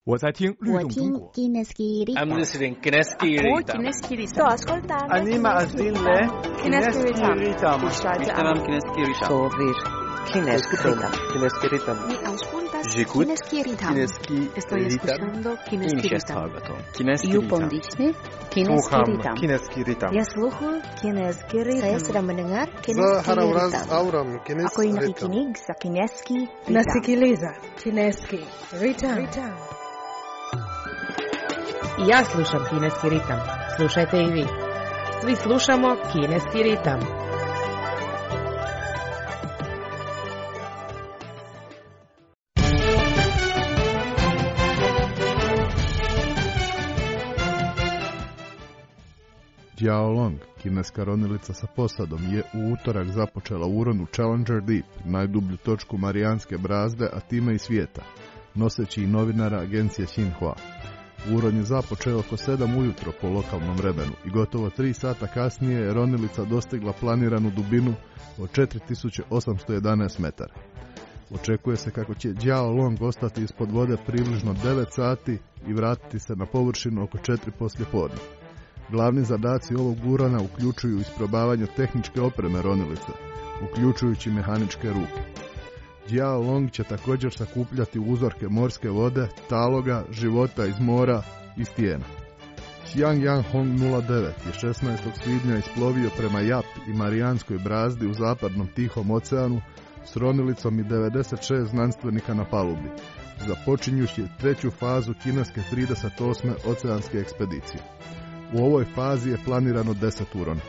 我在听律动中国。 I'm listening Kineski Ritam. Sto ascoltando. אני מאזין ל Kineski Ritam. Ishtamam Kineski Ritam. Sovir Kineski Ritam. Kineski Ritam. Mi auscultas J'écoute Kineski Ritam. Kineski Estoy escuchando Kineski Ritam. Kineski You Ritam. pondisne Kineski Sluham Ritam. Kineski Ritam. Ya sluhu Kineski Ritam. Saya sedang mendengar Za Kineski harawraz Ritam. auram Ako Kineski yung Ritam. nakikinig sa Kineski Ritam. Nasikiliza Kineski Ritam. Ja slušam kineski ritam. Slušajte i vi. Svi slušamo kineski ritam. Jiaolong, kineska ronilica sa posadom, je u utorak započela uron u Challenger Deep, najdublju točku Marijanske brazde, a time i svijeta, noseći i novinara agencije Xinhua. Uron je započeo oko 7 ujutro po lokalnom vremenu i gotovo 3 sata kasnije je ronilica dostigla planiranu dubinu od 4811 metara. Očekuje se kako će Jiaolong ostati ispod vode približno 9 sati i vratiti se na površinu oko 4 poslijepodne. Glavni zadaci ovog urona uključuju isprobavanje tehničke opreme ronilice, uključujući mehaničke ruke. Jiaolong će također sakupljati uzorke morske vode, taloga, života iz mora i stijena. Xiangyang Hong 09 je 16. svibnja isplovio prema Jap i Marijanskoj brazdi u zapadnom Tihom oceanu s ronilicom i 96 znanstvenika na palubi, započinjući treću fazu kineske 38. oceanske ekspedicije. U ovoj fazi je planirano 10 urona.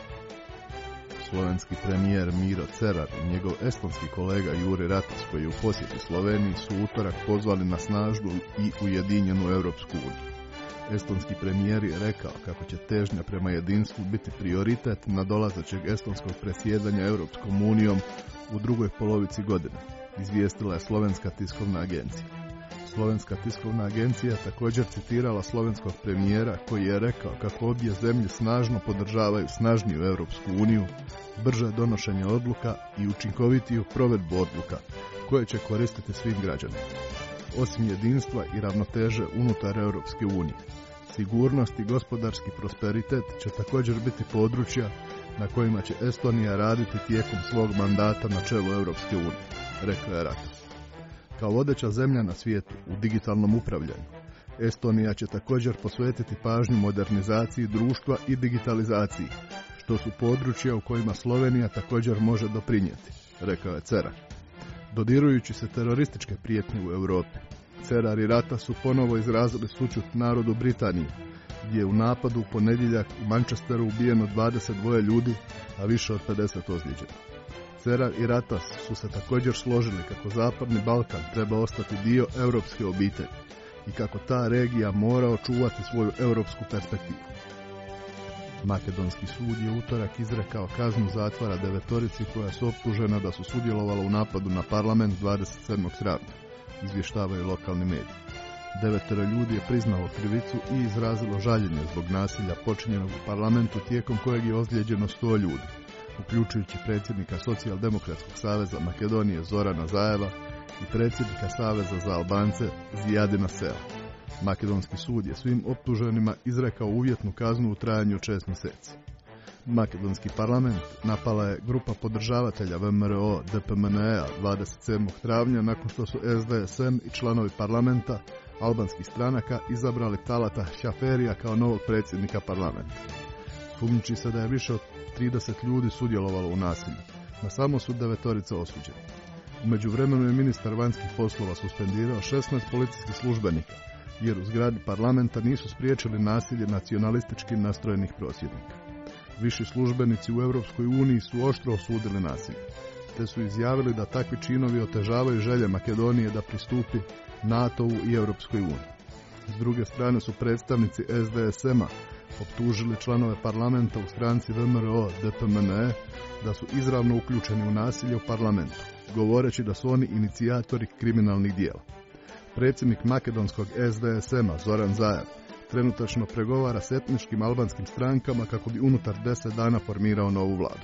Slovenski premijer Miro Cerar i njegov estonski kolega Juri Ratas, koji je u posjeti Sloveniji, su utorak pozvali na snažnu i ujedinjenu Europsku uniju. Estonski premijer je rekao kako će težnja prema jedinstvu biti prioritet nadolazećeg estonskog predsjedanja Europskom unijom u drugoj polovici godine, izvijestila je Slovenska tiskovna agencija. Slovenska tiskovna agencija je također citirala slovenskog premijera koji je rekao kako obje zemlje snažno podržavaju snažniju Europsku uniju, brže donošenje odluka i učinkovitiju provedbu odluka koje će koristiti svim građanima. Osim jedinstva i ravnoteže unutar Europske unije, sigurnost i gospodarski prosperitet će također biti područja na kojima će Estonija raditi tijekom svog mandata na čelu Europske unije, rekao je Ratas. Kao vodeća zemlja na svijetu u digitalnom upravljanju, Estonija će također posvetiti pažnju modernizaciji društva i digitalizaciji, što su područja u kojima Slovenija također može doprinijeti, rekao je Cerar. Dodirujući se terorističke prijetnje u Europi, Cerar i Ratas su ponovo izrazili sućut narodu Britanije, gdje je u napadu u ponedjeljak u Manchesteru ubijeno 22 ljudi, a više od 50 ozlijeđeno. Cerar i Ratas su se također složili kako Zapadni Balkan treba ostati dio europske obitelji i kako ta regija mora očuvati svoju europsku perspektivu. Makedonski sud je utorak izrekao kaznu zatvora 9 koja su optužena da su sudjelovala u napadu na parlament 27. travnja, izvještavaju lokalni mediji. 9 ljudi je priznalo krivicu i izrazilo žaljenje zbog nasilja počinjenog u parlamentu tijekom kojeg je ozlijeđeno 100 ljudi, uključujući predsjednika Socijaldemokratskog saveza Makedonije Zorana Zajeva i predsjednika Saveza za Albance Zijadina Sela. Makedonski sud je svim optuženima izrekao uvjetnu kaznu u trajanju 6 mjeseci. Makedonski parlament napala je grupa podržavatelja VMRO DPMNE-a 27. travnja nakon što su SDSM i članovi parlamenta albanskih stranaka izabrali Talata Šaferija kao novog predsjednika parlamenta. Sumnjiči se da je više od 30 ljudi sudjelovalo u nasilju. Na samo su 9 osuđeni. U međuvremenu je ministar vanjskih poslova suspendirao 16 policijskih službenika, jer u zgradi parlamenta nisu spriječili nasilje nacionalistički nastrojenih prosvjednika. Viši službenici u Europskoj uniji su oštro osudili nasilje, te su izjavili da takvi činovi otežavaju želje Makedonije da pristupi NATO-u i Europskoj uniji. S druge strane su predstavnici SDSM-a optužili članove parlamenta u stranci VMRO DPMNE da su izravno uključeni u nasilje u parlamentu, govoreći da su oni inicijatori kriminalnih dijela. Predsjednik makedonskog SDSM-a Zoran Zajev trenutačno pregovara s etničkim albanskim strankama kako bi unutar 10 dana formirao novu vladu.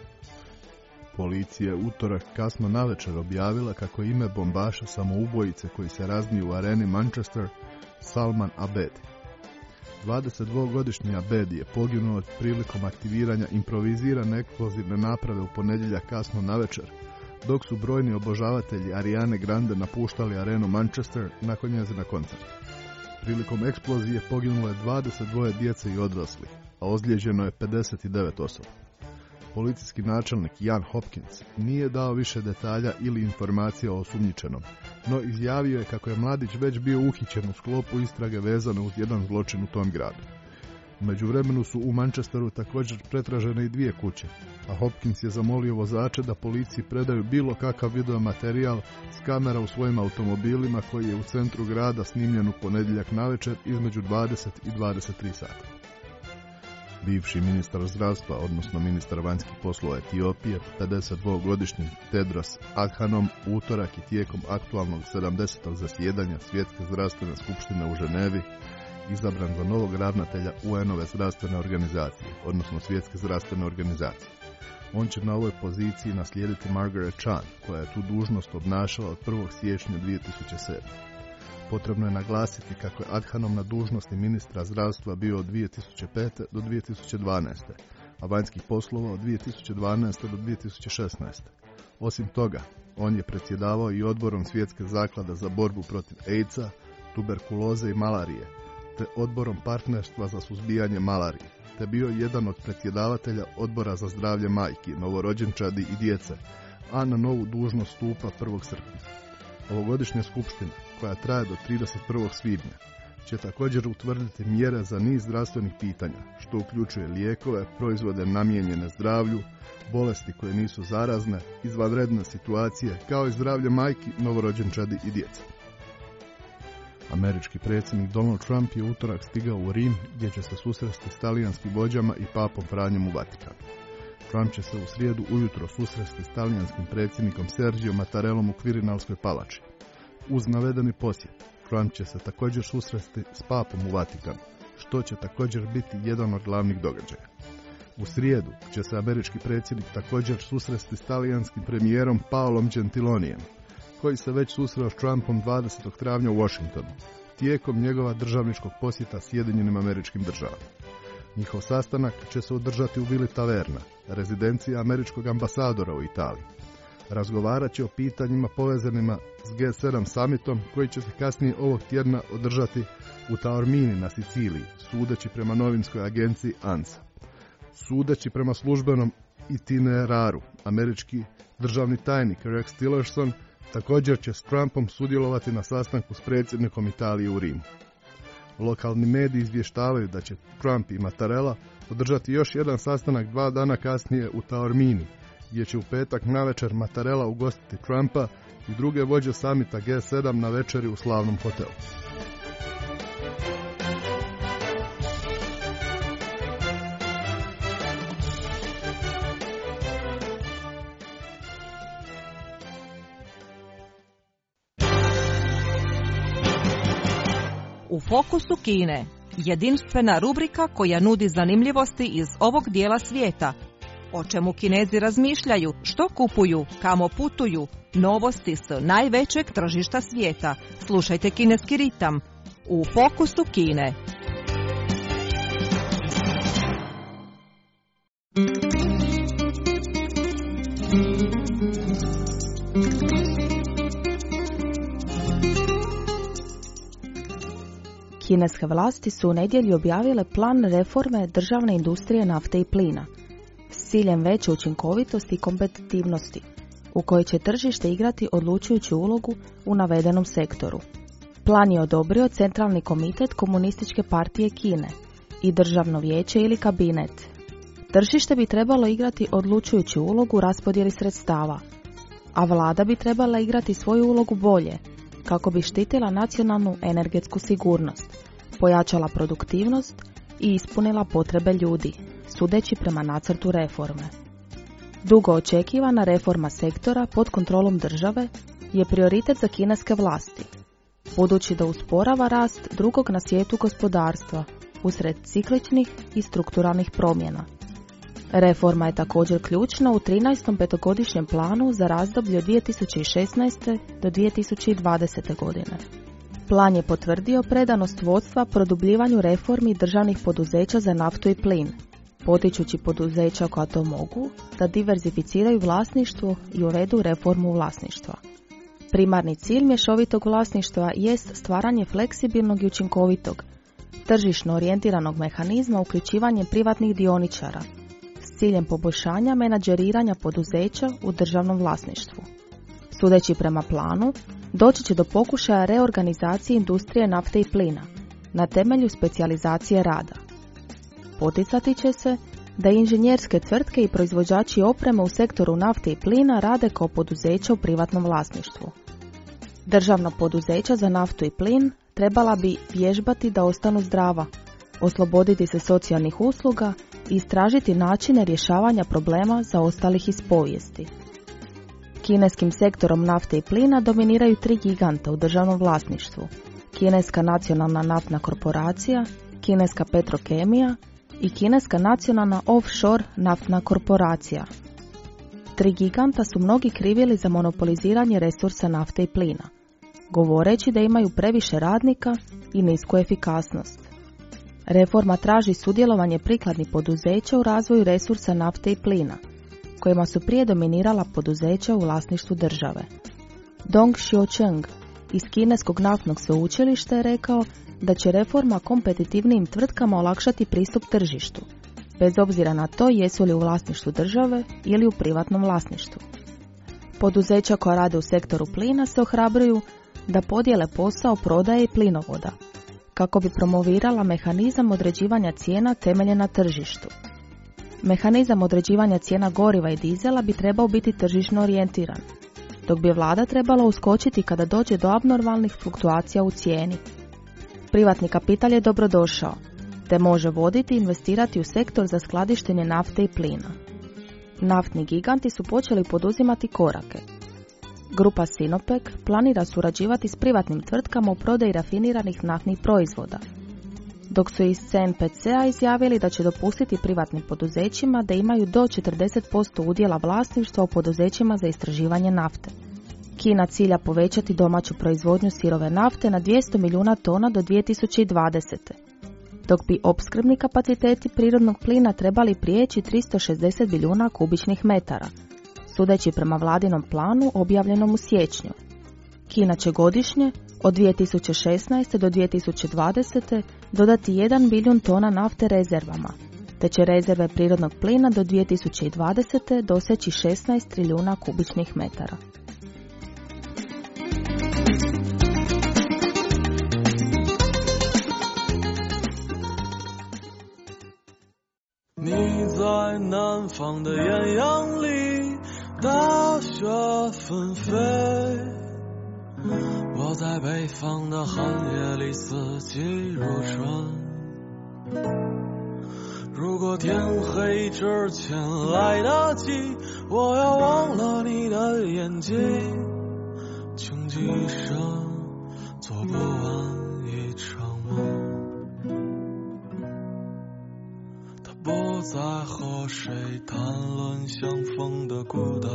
Policija je utorak kasno navečer objavila kako je ime bombaša samoubojice koji se raznio u areni Manchester Salman Abedi. 22-godišnji Abedi je poginuo prilikom aktiviranja improvizirane eksplozivne naprave u ponedjeljak kasno navečer, dok su brojni obožavatelji Ariane Grande napuštali arenu Manchester nakon njezina koncerta. Prilikom eksplozije poginulo je 22 djece i odraslih, a ozlijeđeno je 59 osoba. Policijski načelnik Jan Hopkins nije dao više detalja ili informacija o osumnjičenom, no izjavio je kako je mladić već bio uhićen u sklopu istrage vezane uz jedan zločin u tom gradu. U međuvremenu su u Manchesteru također pretražene i 2 kuće, a Hopkins je zamolio vozače da policiji predaju bilo kakav video materijal s kamera u svojim automobilima koji je u centru grada snimljen u ponedjeljak navečer između 20 i 23 sata. Bivši ministar zdravstva, odnosno ministar vanjskih poslova Etiopije, 52-godišnji Tedros Adhanom, utorak i tijekom aktualnog 70. zasjedanja Svjetske zdravstvene skupštine u Ženevi izabran za novog ravnatelja UN-ove zdravstvene organizacije, odnosno Svjetske zdravstvene organizacije. On će na ovoj poziciji naslijediti Margaret Chan, koja je tu dužnost obnašala od 1. siječnja 2007. Potrebno je naglasiti kako je Adhanom na dužnosti ministra zdravstva bio od 2005. do 2012. a vanjskih poslova od 2012. do 2016. Osim toga, on je predsjedavao i odborom Svjetske zaklade za borbu protiv AIDS-a, tuberkuloze i malarije, te odborom partnerstva za suzbijanje malarije, te bio jedan od predsjedavatelja odbora za zdravlje majki, novorođenčadi i djece, a na novu dužnost stupa 1. srpnja. Ovogodišnja skupština, koja traje do 31. svibnja, će također utvrditi mjere za niz zdravstvenih pitanja, što uključuje lijekove, proizvode namijenjene zdravlju, bolesti koje nisu zarazne, izvanredne situacije, kao i zdravlje majki, novorođenčadi i djece. Američki predsjednik Donald Trump je utorak stigao u Rim, gdje će se susresti s talijanskim vođama i papom Franjom u Vatikanu. Trump će se u srijedu ujutro susresti s talijanskim predsjednikom Sergio Mattarellom u Kvirinalskoj palači. Uz navedeni posjet, Trump će se također susresti s papom u Vatikanu, što će također biti jedan od glavnih događaja. U srijedu će se američki predsjednik također susresti s talijanskim premijerom Paolom Gentilonijem, koji se već susreo s Trumpom 20. travnja u Washingtonu, tijekom njegova državničkog posjeta Sjedinjenim Američkim Državama. Njihov sastanak će se održati u Vili Taverna, rezidenciji američkog ambasadora u Italiji. Razgovarat će o pitanjima povezanima s G7 summitom, koji će se kasnije ovog tjedna održati u Taormini na Siciliji, sudeći prema novinskoj agenciji ANSA. Sudeći prema službenom itineraru, američki državni tajnik Rex Tillerson također će s Trumpom sudjelovati na sastanku s predsjednikom Italije u Rimu. Lokalni mediji izvještavaju da će Trump i Mattarella održati još jedan sastanak 2 dana kasnije u Taormini, gdje će u petak navečer Mattarella ugostiti Trumpa i druge vođe samita G7 na večeri u slavnom hotelu. U fokusu Kine, jedinstvena rubrika koja nudi zanimljivosti iz ovog dijela svijeta. O čemu Kinezi razmišljaju, što kupuju, kamo putuju, novosti s najvećeg tržišta svijeta. Slušajte Kineski ritam u fokusu Kine. Kineske vlasti su u nedjelju objavile plan reforme državne industrije nafte i plina s ciljem veće učinkovitosti i kompetitivnosti, u kojoj će tržište igrati odlučujuću ulogu u navedenom sektoru. Plan je odobrio Centralni komitet Komunističke partije Kine i Državno vijeće ili kabinet. Tržište bi trebalo igrati odlučujuću ulogu u raspodjeli sredstava, a vlada bi trebala igrati svoju ulogu bolje, kako bi štitila nacionalnu energetsku sigurnost, pojačala produktivnost i ispunila potrebe ljudi, sudeći prema nacrtu reforme. Dugo očekivana reforma sektora pod kontrolom države je prioritet za kineske vlasti, budući da usporava rast drugog na svijetu gospodarstva usred cikličnih i strukturalnih promjena. Reforma je također ključna u 13. petogodišnjem planu za razdoblje od 2016. do 2020. godine. Plan je potvrdio predanost vodstva produbljivanju reformi državnih poduzeća za naftu i plin, potičući poduzeća koja to mogu da diverzificiraju vlasništvo i uvedu reformu vlasništva. Primarni cilj mješovitog vlasništva jest stvaranje fleksibilnog i učinkovitog, tržišno orijentiranog mehanizma uključivanjem privatnih dioničara s ciljem poboljšanja menadžeriranja poduzeća u državnom vlasništvu. Sudeći prema planu, doći će do pokušaja reorganizacije industrije nafte i plina na temelju specijalizacije rada. Poticati će se da inženjerske tvrtke i proizvođači opreme u sektoru nafte i plina rade kao poduzeća u privatnom vlasništvu. Državna poduzeća za naftu i plin trebala bi vježbati da ostanu zdrava, osloboditi se socijalnih usluga i istražiti načine rješavanja problema zaostalih iz povijesti. Kineskim sektorom nafte i plina dominiraju 3 giganta u državnom vlasništvu: Kineska nacionalna naftna korporacija, Kineska petrokemija i Kineska nacionalna offshore naftna korporacija. 3 giganta su mnogi krivili za monopoliziranje resursa nafte i plina, govoreći da imaju previše radnika i nisku efikasnost. Reforma traži sudjelovanje prikladnih poduzeća u razvoju resursa nafte i plina, kojima su prije dominirala poduzeća u vlasništvu države. Dong Xiaocheng iz Kineskog naftnog sveučilišta je rekao da će reforma kompetitivnijim tvrtkama olakšati pristup tržištu, bez obzira na to jesu li u vlasništvu države ili u privatnom vlasništvu. Poduzeća koja rade u sektoru plina se ohrabruju da podijele posao prodaje i plinovoda, kako bi promovirala mehanizam određivanja cijena temeljen na tržištu. Mehanizam određivanja cijena goriva i dizela bi trebao biti tržišno orijentiran, dok bi vlada trebala uskočiti kada dođe do abnormalnih fluktuacija u cijeni. Privatni kapital je dobrodošao, te može voditi i investirati u sektor za skladištenje nafte i plina. Naftni giganti su počeli poduzimati korake. Grupa Sinopec planira surađivati s privatnim tvrtkama u prodaji rafiniranih naftnih proizvoda, dok su iz CNPC-a izjavili da će dopustiti privatnim poduzećima da imaju do 40% udjela vlasništva u poduzećima za istraživanje nafte. Kina cilja povećati domaću proizvodnju sirove nafte na 200 milijuna tona do 2020. dok bi opskrbni kapaciteti prirodnog plina trebali prijeći 360 milijuna kubičnih metara, sudeći prema vladinom planu objavljenom u siječnju. Kina će godišnje od 2016. do 2020. dodati 1 bilijun tona nafte rezervama, te će rezerve prirodnog plina do 2020. doseći 16 trilijuna kubičnih metara. 不再和谁谈论相逢的孤岛，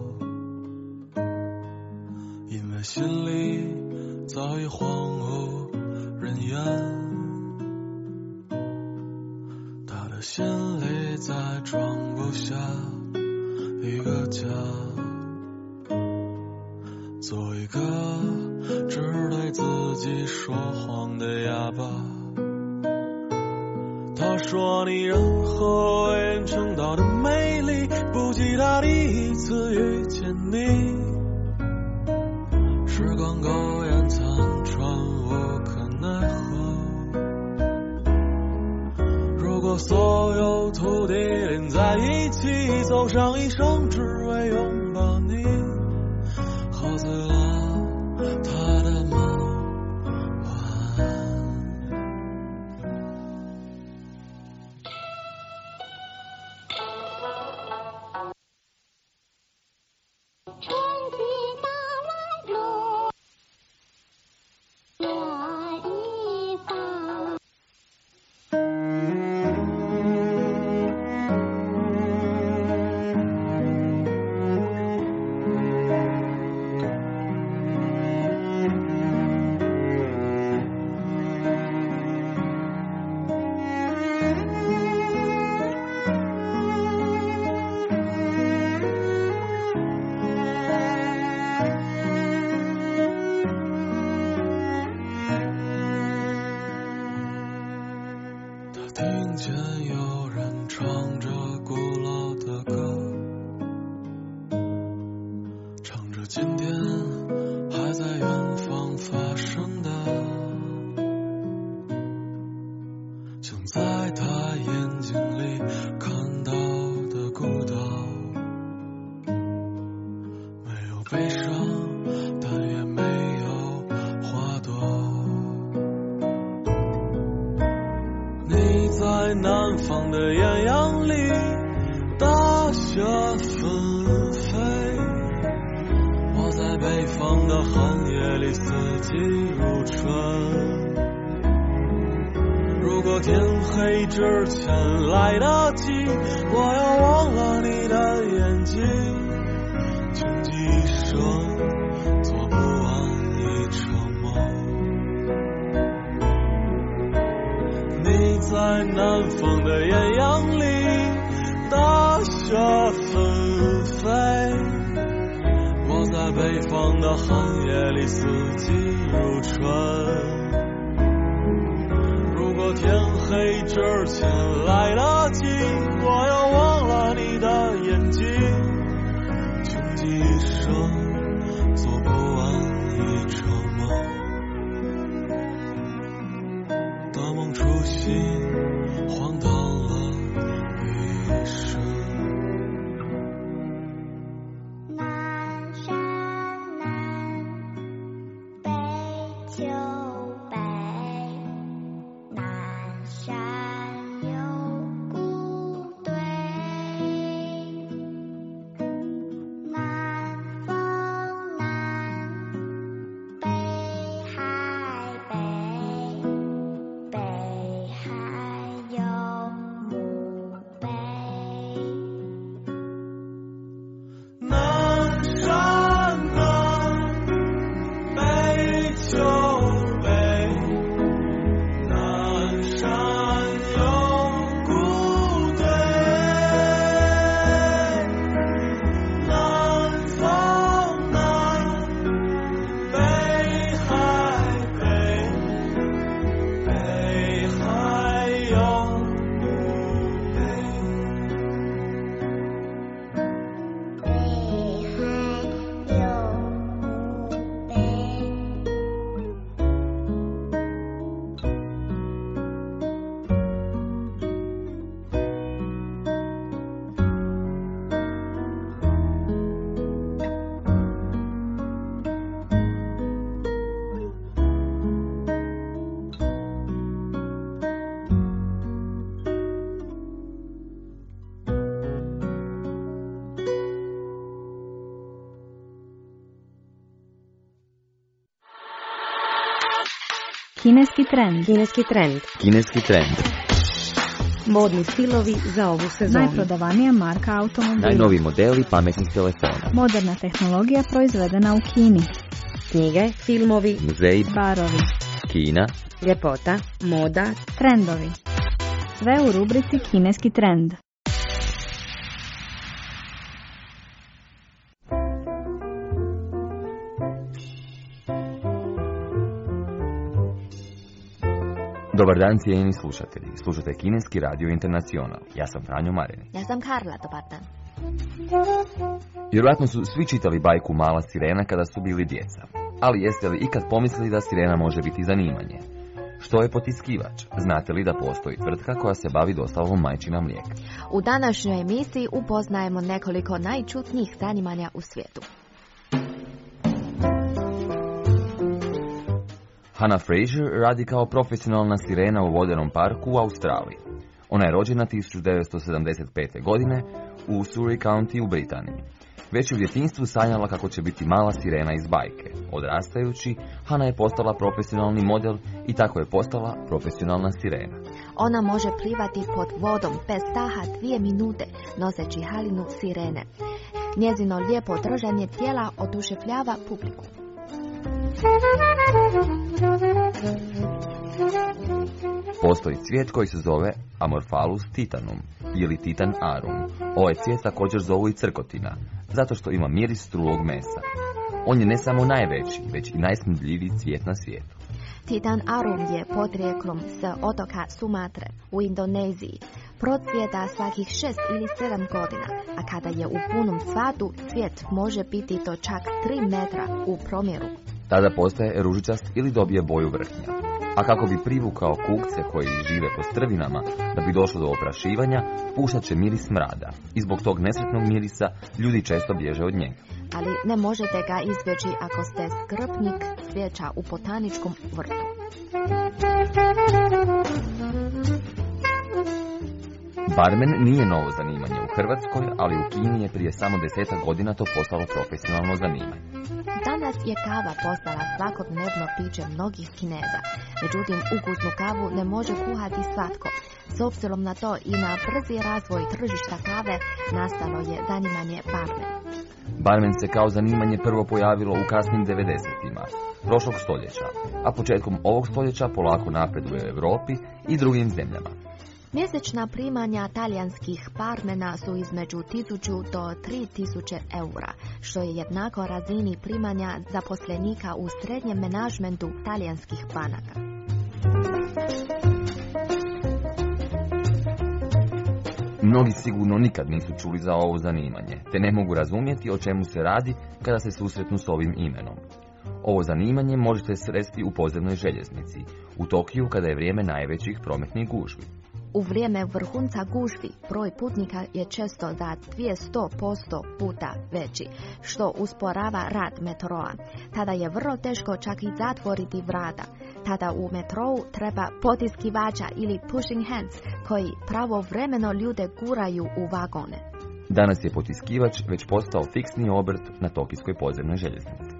因为心里早已荒无人烟。他的心里再装不下一个家，做一个只对自己说谎的哑巴。他说你任何为人称道的美丽，不及他第一次遇见你。时光苟延残喘，无可奈何。如果所有土地连在一起，走上一生只为拥抱你，喝醉了他的梦。 听见有人唱着古老的歌，唱着今天还在远方发生的，像在他眼睛里看到的孤岛，没有悲伤，但也没有花朵。你在南方的艳阳里，大雪纷飞，我在北方的寒夜里，四季如春。如果天黑之前来得及，我要忘了你的眼睛，穷极一生做不完一场梦。你在南方的艳阳里，大雪纷飞，我在北方的寒夜里，四季如春。如果天黑之前来得及，我要忘了你的眼睛，穷极一生做不完一场梦。大梦初醒，荒唐了一生。 南山南，北秋北，南山有古堆，南风南，北海北，北海有墓碑。 南山南，北秋北，南山有古堆，南风南，北海北，北海有墓碑。 北海有墓碑。 Kineski trend. Kineski trend. Kineski trend. Modni stilovi za ovu sezonu. Najprodavanija marka automobila. Najnoviji modeli pametnih telefona. Moderna tehnologija proizvedena u Kini. Knjige, filmovi, Muzeji, Barovi. Kina, ljepota, moda, Trendovi. Sve u rubrici Kineski trend. Dobar dan cijenjeni slušatelji. Slušate Kineski radio Internacional. Ja sam Franjo Marin. Ja sam Karla, dobar dan. Vjerojatno su svi čitali bajku Mala sirena kada su bili djeca. Ali jeste li ikad pomislili da sirena može biti zanimanje? Što je potiskivač? Znate li da postoji tvrtka koja se bavi dostavom majčina mlijeka? U današnjoj emisiji upoznajemo nekoliko najčudnijih zanimanja u svijetu. Hannah Fraser radi kao profesionalna sirena u vodenom parku u Australiji. Ona je rođena 1975. godine u Surrey County u Britaniji. Već u djetinjstvu sanjala kako će biti mala sirena iz bajke. Odrastajući, Hannah je postala profesionalni model i tako je postala profesionalna sirena. Ona može plivati pod vodom bez daha 2 minute, noseći haljinu sirene. Njezino lijepo držanje tijela oduševljava publiku. Postoji cvijet koji se zove Amorphalus titanum ili Titan arum. Ovaj cvijet također zovu i crkotina, zato što ima miris trulog mesa. On je ne samo najveći, već i najsmrdljiviji cvijet na svijetu. Titan arum je podrijeklom s otoka Sumatre u Indoneziji. Procvjeta svakih 6 ili 7 godina, a kada je u punom cvatu, cvijet može biti do čak 3 metra u promjeru. Tada postaje ružičast ili dobije boju vrhnja. A kako bi privukao kukce koji žive po strvinama, da bi došlo do oprašivanja, puštat će miris smrada. I zbog tog nesretnog mirisa ljudi često bježe od njega. Ali ne možete ga izbjeći ako ste skrbnik cvijeća u botaničkom vrtu. Barmen nije novo zanimanje u Hrvatskoj, ali u Kini je prije samo 10 godina to postalo profesionalno zanimanje. Danas je kava postala svakodnevno piće mnogih Kineza. Međutim, ukusnu kavu ne može kuhati svatko. S obzirom na to i na brzi razvoj tržišta kave nastalo je zanimanje barmen. Barmen se kao zanimanje prvo pojavilo u kasnim 90-ima prošlog stoljeća, a početkom ovog stoljeća polako napreduje u Europi i drugim zemljama. Mjesečna primanja talijanskih barmena su između 1000 do 3000 eura, što je jednako razini primanja zaposlenika u srednjem menadžmentu talijanskih banaka. Mnogi sigurno nikad nisu čuli za ovo zanimanje, te ne mogu razumjeti o čemu se radi kada se susretnu s ovim imenom. Ovo zanimanje možete sresti u podzemnoj željeznici, u Tokiju kada je vrijeme najvećih prometnih gužvi. U vrijeme vrhunca gužvi broj putnika je često za 200% puta veći, što usporava rad metroa. Tada je vrlo teško čak i zatvoriti vrata. Tada u metrou treba potiskivača ili pushing hands koji pravovremeno ljude guraju u vagone. Danas je potiskivač već postao fiksni obrt na tokijskoj podzemnoj željeznici.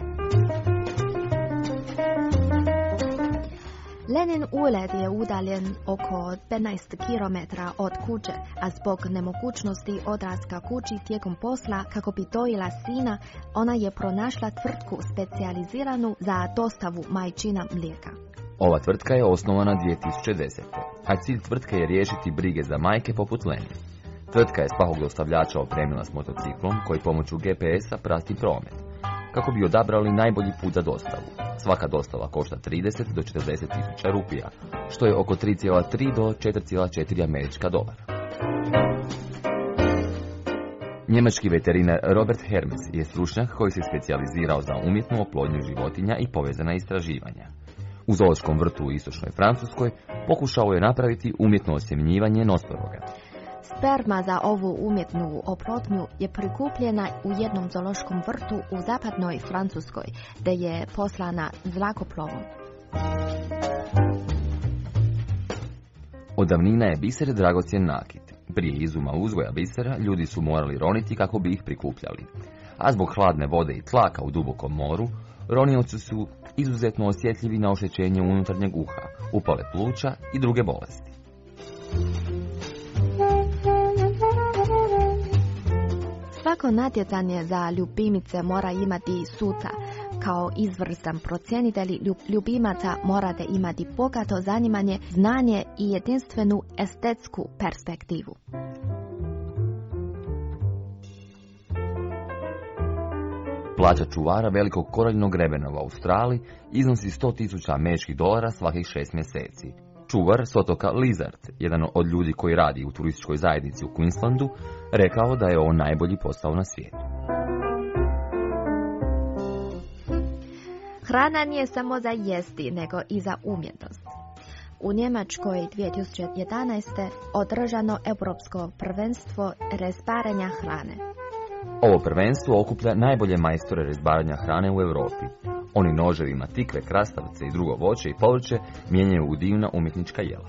Lenin ured je udaljen oko 15 km od kuće, a zbog nemogućnosti odlaska kući tijekom posla kako bi dojila sina, ona je pronašla tvrtku specijaliziranu za dostavu majčina mlijeka. Ova tvrtka je osnovana 2010. a cilj tvrtke je riješiti brige za majke poput Lenin. Tvrtka je svakog dostavljača opremila s motociklom koji pomoću GPS-a prati promet, kako bi odabrali najbolji put za dostavu. Svaka dostava košta 30 do 40 tisuća rupija, što je oko 3,3 do 4,4 američka dolara. Njemački veterinar Robert Hermes je stručnjak koji se specijalizirao za umjetnu oplodnju životinja i povezana istraživanja. U zoološkom vrtu u istočnoj Francuskoj pokušao je napraviti umjetno osjemnjivanje nosoroga. Sperma za ovu umjetnu oplodnju je prikupljena u jednom zoološkom vrtu u zapadnoj Francuskoj, gdje je poslana zrakoplovom. Od davnina je biser dragocjen nakit. Prije izuma uzgoja bisera ljudi su morali roniti kako bi ih prikupljali. A zbog hladne vode i tlaka u dubokom moru, ronioci su izuzetno osjetljivi na oštećenje unutarnjeg uha, upale pluća i druge bolesti. Svako natjecanje za ljubimice mora imati suca. Kao izvrstan procjenitelj ljubimaca morate imati bogato zanimanje, znanje i jedinstvenu estetsku perspektivu. Plaća čuvara velikog koraljnog grebena u Australiji iznosi $100,000 svakih 6 mjeseci. Čuvar s otoka Lizard, jedan od ljudi koji radi u turističkoj zajednici u Queenslandu, rekao da je on najbolji posao na svijetu. Hrana nije samo za jesti, nego i za umjetnost. U Njemačkoj 2011. održano europsko prvenstvo rezbarenja hrane. Ovo prvenstvo okuplja najbolje majstore rezbaranja hrane u Europi. Oni noževima tikve, krastavce i drugo voće i povrće mijenjaju u divna umjetnička jela.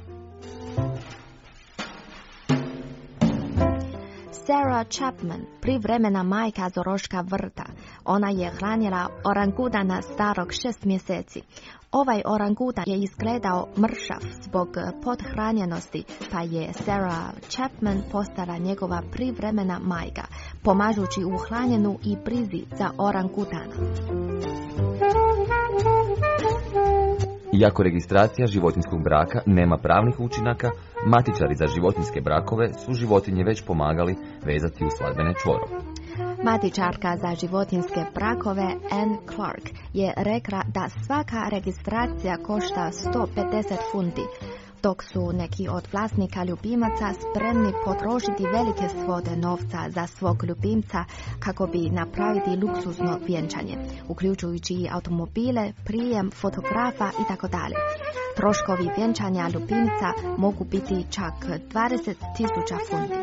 Sarah Chapman, privremena majka zoološka vrta. Ona je hranila orangutana starog 6 mjeseci. Ovaj orangutan je izgledao mršav zbog pothranjenosti, pa je Sarah Chapman postala njegova privremena majka, pomažući u hranjenju i brizi za orangutana. Iako registracija životinjskog braka nema pravnih učinaka, matičari za životinjske brakove su životinje već pomagali vezati u svadbene čvorove. Matičarka za životinjske brakove Anne Clark je rekla da svaka registracija košta 150 funti, dok su neki od vlasnika ljubimaca spremni potrošiti velike svote novca za svog ljubimca kako bi napravili luksuzno vjenčanje, uključujući i automobile, prijem fotografa itd. Troškovi vjenčanja ljubimca mogu biti čak 20.000 funti.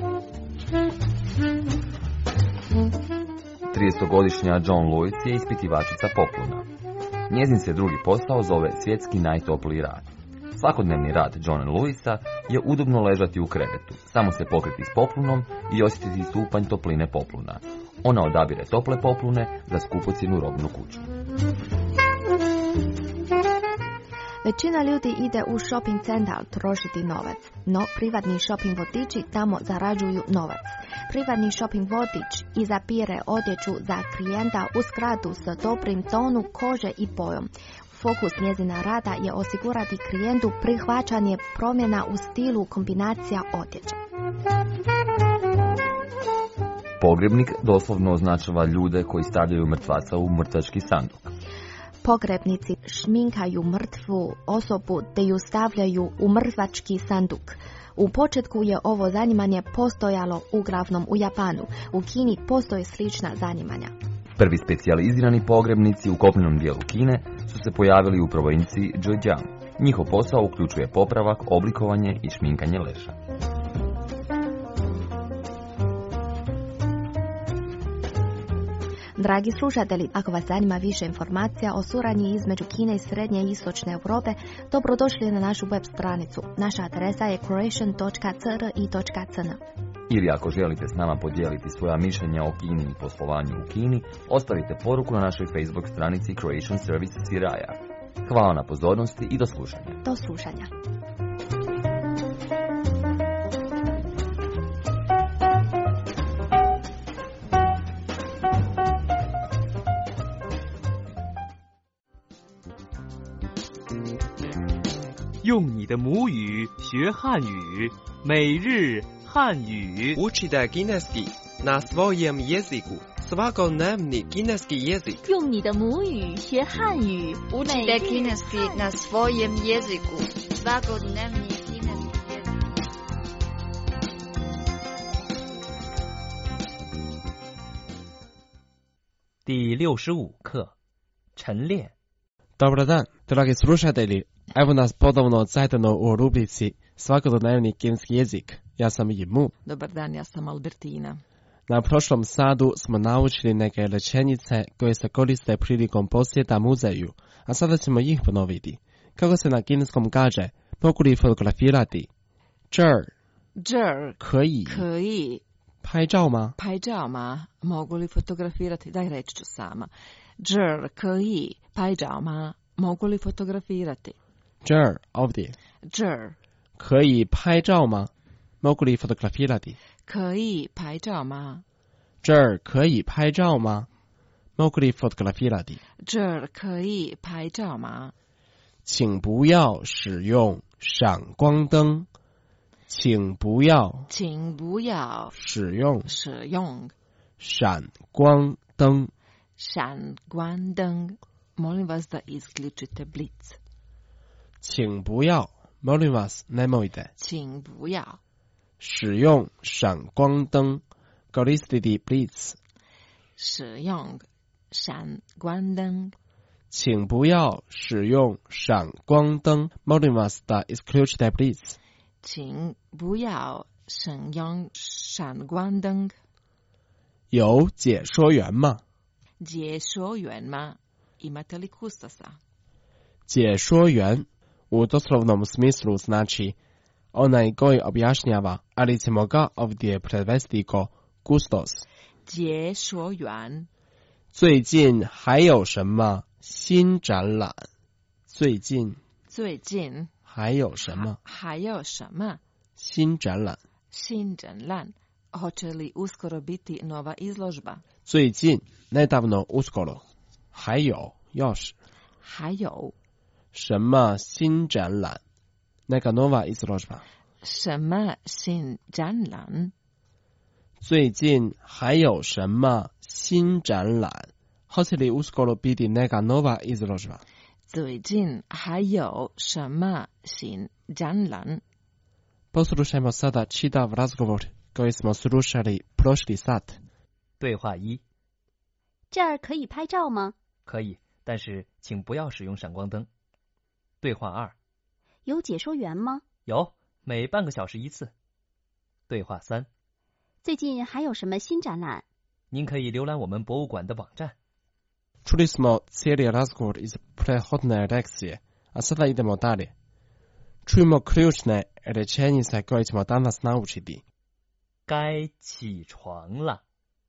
30-godišnja John Lewis je ispitivačica poklona. Njezin se drugi posao zove svjetski najtopliji rad. Svakodnevni rad Johna Lewisa je udobno ležati u krevetu, samo se pokriti s poplunom i osjetiti stupanj topline popluna. Ona odabire tople poplune za skupocjenu robnu kuću. Većina ljudi ide u shopping centar trošiti novac, no privatni shopping vodiči tamo zarađuju novac. Privatni shopping vodič izabire odjeću za klijenta u skladu s dobrim tonu kože i bojom. Fokus njezina rada je osigurati klijentu prihvaćanje promjena u stilu kombinacija odjeća. Pogrebnik doslovno označava ljude koji stavljaju mrtvaca u mrtvački sanduk. Pogrebnici šminkaju mrtvu osobu te ju stavljaju u mrtvački sanduk. U početku je ovo zanimanje postojalo uglavnom u Japanu. U Kini postoje slična zanimanja. Prvi specijalizirani pogrebnici u kopnenom dijelu Kine su se pojavili u provinciji Zhejiang. Njihov posao uključuje popravak, oblikovanje i šminkanje leša. Dragi slušatelji, ako vas zanima više informacija o suradnji između Kine i Srednje i Istočne Europe, dobrodošli na našu web stranicu. Naša adresa je croatian.cri.cn. Ili ako želite s nama podijeliti svoja mišljenja o Kini i poslovanju u Kini, ostavite poruku na našoj Facebook stranici Croatian Service Siraja. Hvala na pozornosti i do slušanja. Do slušanja. Učite kineski na svojem jeziku. Svakodnevni kineski jezik. 用你的母语学汉语。 Učite kineski na svojem jeziku. Svakodnevni kineski jezik. 第65课晨练。 Dobar dan, dragi slušatelji. Evo nas ponovno zajedno u rubrici Svakodnevni kineski jezik. Ja sam Yimu. Dobar dan, ja sam Albertina. Na prošlom satu smo naučili neke rečenice koje se koriste prilikom posjeta muzeju, a sada ćemo ih ponoviti. Kako se na kineskom kaže, mogu li fotografirati? 这儿可以拍照吗？ 拍照吗？ Mogu li fotografirati? Daj, reći ću sama. 这儿可以拍照吗？ Mogu li fotografirati? 这儿 ovdje. 这儿可以拍照吗？ Mogu li fotografirati? 可以拍照吗？ 这儿可以拍照吗？ Mogu li fotografirati? 这儿可以拍照吗？ 请不要使用闪光灯。请不要使用闪光灯。 闪光灯。Molim vas da isključite blic. 请不要 molim vas nemojte. 请不要使用闪光灯 koristiti blic. 使用闪光灯。 请不要使用闪光灯 molim vas da isključite blic. 请不要使用闪光灯。 有解说员吗？ 解说员吗？Imate li kustosa? 解说员 u doslovnom smislu znači onaj koji objašnjava, ali ćemo ga ovdje prevesti ko kustos. 解说员。 最近还有什么新展览？最近还有什么新展览？ 新展览。Hoće li uskoro biti nova izložba? 最近 nedavno uskoro. 还有 još. 还有什么新展览？Neka nova izložba。 什么新展览？ 最近还有什么新展览？Hoće li uskoro biti neka nova izložba？ 最近还有什么新展览？ Poslušajmo sada čitav razgovor koji smo slušali prošli sat。 对话1： 这儿可以拍照吗？ 可以，但是请不要使用闪光灯。对话2： 有解说员吗？ 有，每半个小时一次。对话3： 最近还有什么新展览？ 您可以浏览我们博物馆的网站。 Čuli smo cijeli razgovor iz prethodne lekcije, a sada idemo dalje. Čujmo ključne rečenice koje ćemo danas naučiti. 该起床了。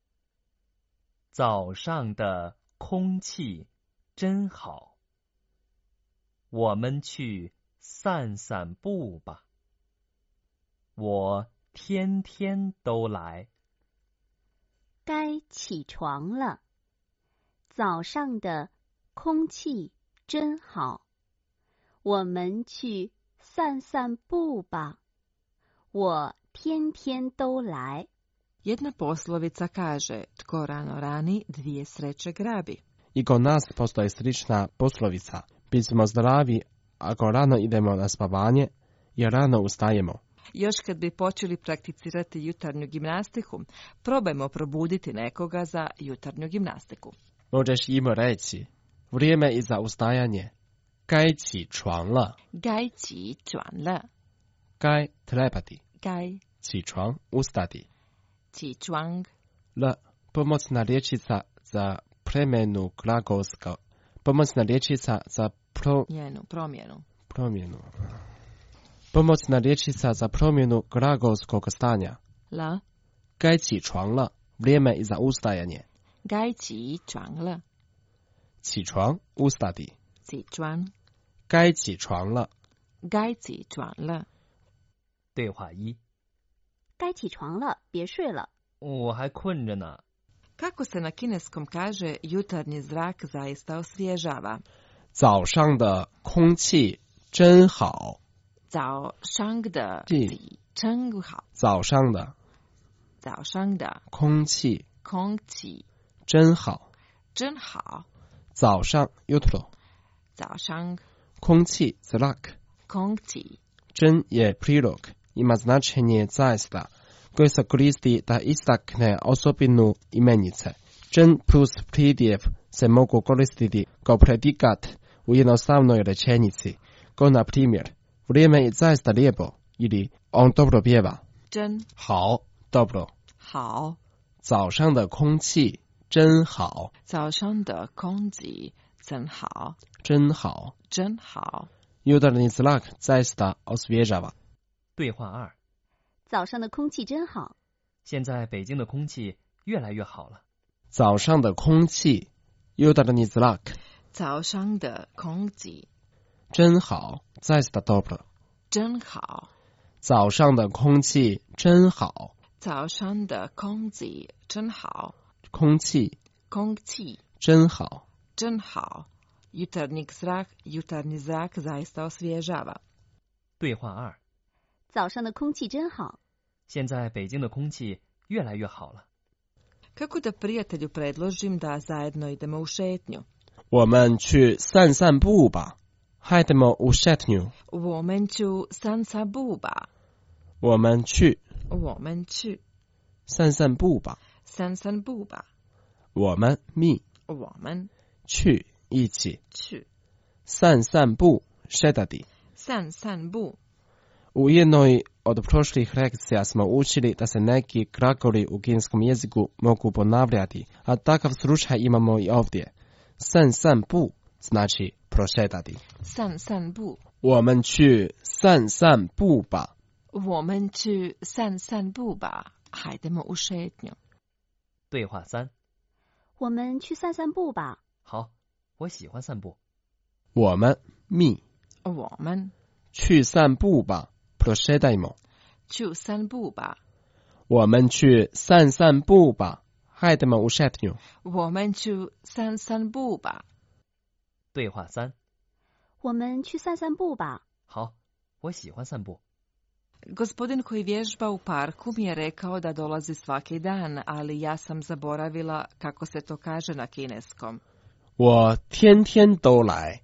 早上的空气真好。我们去散散步吧。我天天都来。 该起床了。早上的空气真好。我们去散散步吧。我天天都来。 Jedna poslovica kaže, tko rano rani, dvije sreće grabi. I kod nas postoji slična poslovica. Bit ćemo zdravi ako rano idemo na spavanje, jer rano ustajemo. Još kad bi počeli prakticirati jutarnju gimnastiku, probajmo probuditi nekoga za jutarnju gimnastiku. Možeš im reći, vrijeme je za ustajanje. 该起床了。 该起床了。 该 trebati. 该起床 ustati. 起床 l pomoćna riječica za promjenu glagolskog. Pomoćna riječica za promjenu. Pomoćna riječica za promjenu glagolskog stanja. la 该起床了 vrijeme je za ustajanje. 该起床了。 起床 ustati. 起床该起床了。 该起床了。 对话1： 该起床了，别睡了。 我还困着呢。 Kako se na kineskom kaže jutarnji zrak zaista osvježava? 早上的空气真好。 早上的真好。 早上的早上的空气真好。 真好。 早上 jutro。 早上空气 zrak。 空气真je prilog. Ima značenje zaista, koje se koristi da istakne osobinu imenice.真plus pridjev se mogu koristiti kao predikat u jednostavnoj rečenici, kao na primjer, vrijeme je zaista lijepo ili on dobro pjeva. 真好 dobro. 好。 早上的空气真好。 早上的空气真好。 真好。 真好。 Jutarnji zrak zaista osvježava. 对话2： 早上的空气真好。 现在北京的空气越来越好了。 早上的空气 jutarnji zrak。 早上的空气真好 zaista dobro。 真好。 早上的空气真好。 早上的空气真好。 空气真好。 真好。jutarnji zrak zaista osvježava. 对话2： 早上的空气真好。 现在北京的空气越来越好了。 Kako da prijatelju predložim da zajedno idemo u šetnju? 我们去散散步吧。Hajdemo u šetnju. 我们去散散步吧。 我们去散散步吧。 我们 mi 我们去一起去散散步 šetati. 散散步 U jednoj od prošlih lekcija smo učili da se neki glagoli u kineskom jeziku mogu ponavljati, a takav slučaj imamo i ovdje. San san bu znači prošetati. San san bu. 我们去散散步吧。 我们去散散步吧。Hajdemo u šetnju. 对话3： 我们去散散步吧。 好，我喜欢散步。 我们 mi 我们去散步吧。Prošetajmo. 去散步吧。 我们去散散步吧。Hajdemo u šetnju. 我们去散散步吧。 对话3： 我们去散散步吧。 好，我喜欢散步。 Gospodin koji vježba u parku mi je rekao da dolazi svaki dan, ali ja sam zaboravila kako se to kaže na kineskom. 我天天都来.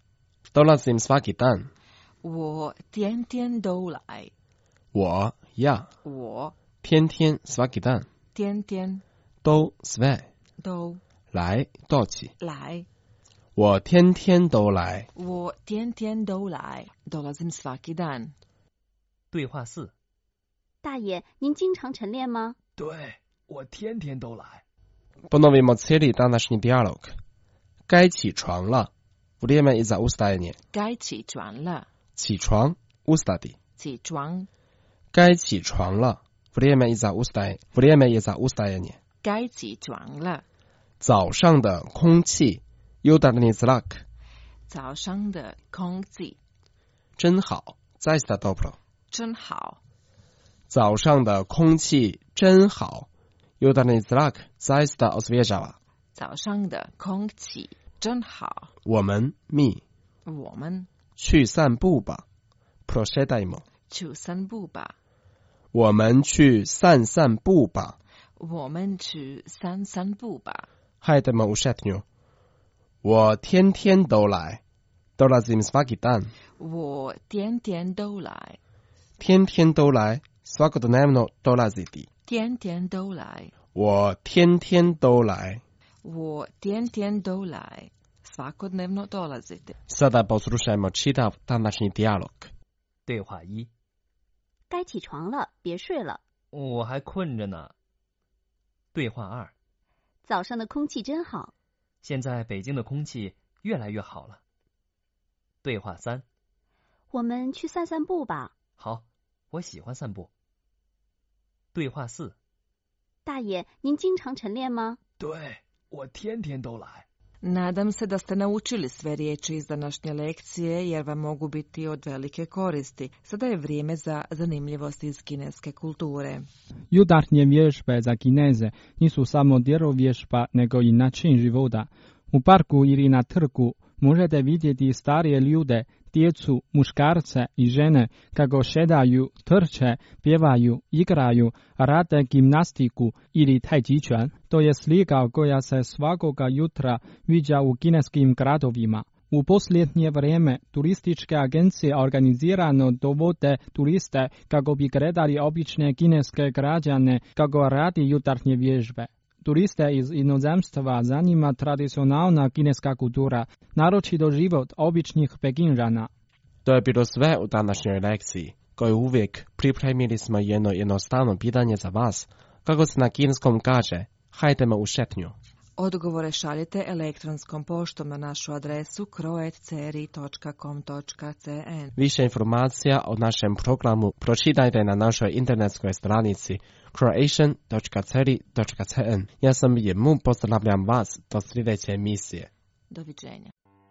Dolazim svaki dan. 我天天都来. 我 ja. 我天天 svaki dan. 天天都 sve. 都来 doći. 来. 我天天都来. 我天天都来. Dolazim svaki dan. 对话4。 大爷，您经常晨练吗？ 对，我天天都来。 Ponovimo cijeli današnji dijalog. 该起床了. Vrijeme je za ustajanje. 该起床了。 起床 ustati. 起床。 该起床了. Vrijeme je za ustajanje. Vrijeme je za ustajanje. 该起床了。 早上的空气 jutarnji zrak. 早上的空气真好 zaista dobro. 真好。 早上的空气真好 jutarnji zrak zaista osvježava. 早上的空气真好。 我们 mi 我们去散步吧 prošetajmo. 去散步吧。 我们去散散步吧。 我们去散散步吧。 Hajdemo u šetnju. 我天天都来 dolazim svaki dan. 我天天都来。 天天都来 svakodnevno dolaziti. 天天都来。 我天天都来。 我天天都来. Svakodnevno dolazite. Sada poslušajmo čitav današnji dijalog. 对话1。 该起床了，别睡了。 我还困着呢。对话2。 早上的空气真好。 现在北京的空气越来越好了。对话3。 我们去散散步吧。 好，我喜欢散步。对话4。 大爷，您经常晨练吗？ 对，我天天都来。 Nadam se da ste naučili sve riječi iz današnje lekcije jer vam mogu biti od velike koristi. Sada je vrijeme za zanimljivosti iz kineske kulture. Jutarnje vježbe za Kineze nisu samo dio vježba nego i način života. U parku ili na trgu možete vidjeti starije ljude, djecu, muškarce i žene kako šetaju, trče, pjevaju, igraju, rade gimnastiku ili tai chi chuan. To je slika koja se svakoga jutra viđa u kineskim gradovima. U posljednje vrijeme turističke agencije organizirano dovode turiste kako bi gledali obične kineske građane kako radi jutarnje vježbe. Turiste iz inozemstva zanima tradicionalna kineska kultura, naročito život običnih Pekinžana. To je bilo sve u današnjoj lekciji, koju uvijek pripremili smo jedno jednostavno pitanje za vas, kako se na kineskom kaže, hajdemo u šetnju. Odgovore šaljite elektronskom poštom na našu adresu croat.ceri.com.cn. Više informacija o našem programu pročitajte na našoj internetskoj stranici croatian.ceri.cn. Ja sam Jemu, pozdravljam vas do sljedeće emisije. Doviđenja.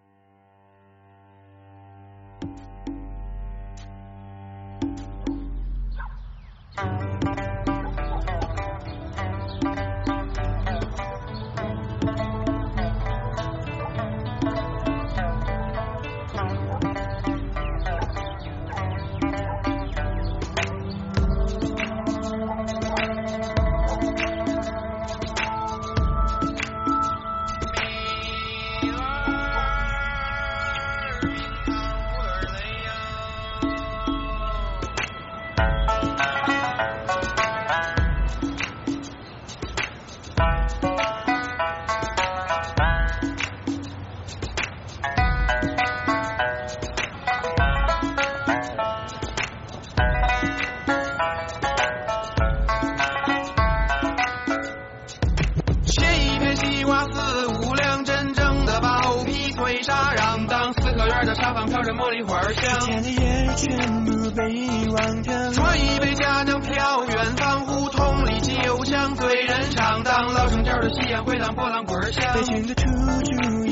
天的夜全部被遗忘掉。说一杯佳酿飘远方，胡同里酒香醉人肠。当老城角的夕阳回荡波浪滚响。北京的出租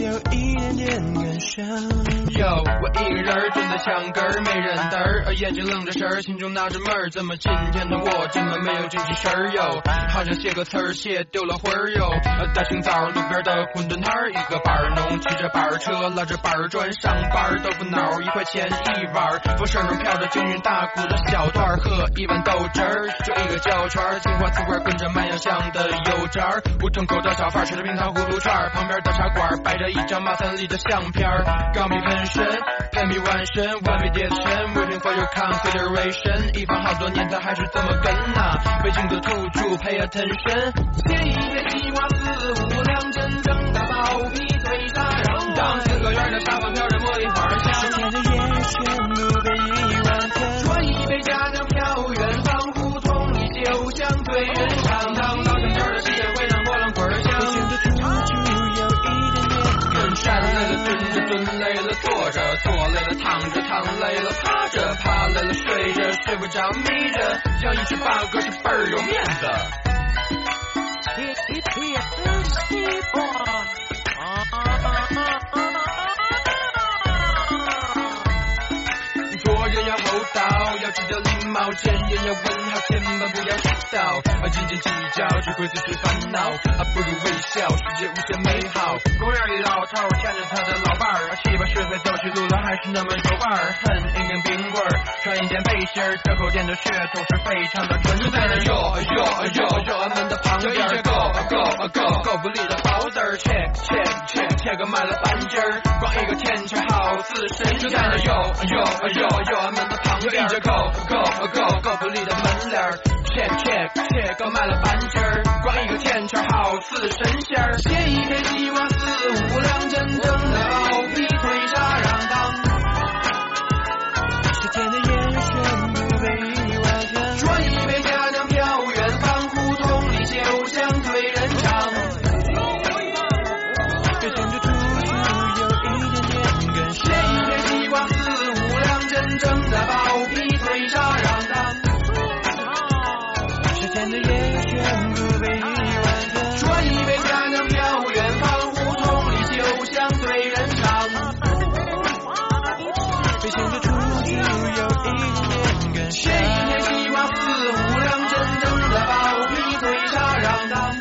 有一点点感伤。我一个人蹲在墙根儿，没人嘚儿，眼睛愣着神儿，心中纳着闷儿，怎么今天的我这么没有精气神儿哟？好像写个词儿写丢了魂儿哟。大清早路边的馄饨摊儿，一个板儿农骑着板儿车，拉着板儿砖上班，豆腐脑1块钱一碗，风扇上飘着京韵大鼓的小段儿，喝一碗豆汁儿，就一个胶圈儿，青花瓷罐跟着卖洋香的油渣儿，胡同口的小贩吃着冰糖葫芦串儿，旁边的茶馆摆着一张马三立的相片儿，钢笔喷身，喷笔完身，完美叠身 ，waiting for your consideration， 一放好多年他还是这么跟呐，北京的土著 pay attention， 写一篇西瓜4、5两，真正的包皮腿大让当4个圆的沙发飘着茉莉花香，10天的夜全部被遗忘，说一杯佳酿飘远方，胡同里酒香对人上，当老香蕉的喜宴会让波浪滚香，北京的土著有一点点跟站累了蹲着，蹲累了坐着，坐累了躺着，躺累了趴着，趴累了睡着，睡不着眯着，像一只八哥是倍儿有面子。做人要厚道，要知道礼貌，见人要问好，千万不要迟到，斤斤计较只会自寻烦恼，不如微笑，世界无限美好。公园里老头牵着他的老伴儿，7、8、10岁走起路来还是那么有伴儿，恨一根冰棍儿，穿一件背心儿，这口店的血统是非常的纯，就在那哟俺们的旁边够不力的包子儿，切个卖了半斤儿，光一个天桥好似神仙，就在那哟俺们的旁边够不力的门脸儿，切个卖了半斤儿，光一个天桥好似神仙儿，写一篇西瓜4、5两，真正的包皮腿沙让当，10天的夜全部被遗忘，说一杯佳酿飘远方，胡同里酒香对人唱，北京的土著有一点点跟上，写一篇西瓜4、5两，真正的包皮腿沙让当，10天的夜全部被遗忘，说一杯佳酿飘远方，胡同里酒香对人唱，北京的土著有一点点跟上，写一篇西瓜4、5两，真正的包皮腿沙让当，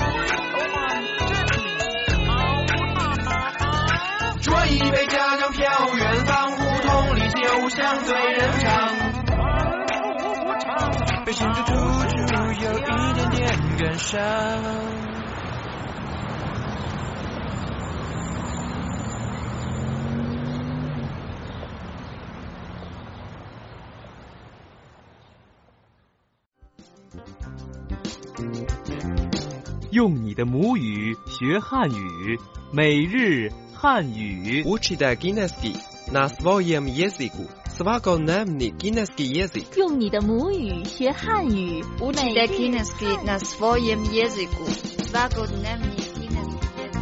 说一杯佳酿飘远方，胡同里酒香对人唱，北京的土著有一点点跟上。 用你的母语学汉语，每日汉语。 Учите кінеський на своєму язику. Свободний кінеський язик. 用你的母语学汉语， Учите кінеський на своєму язику. Свободний кінеський язик.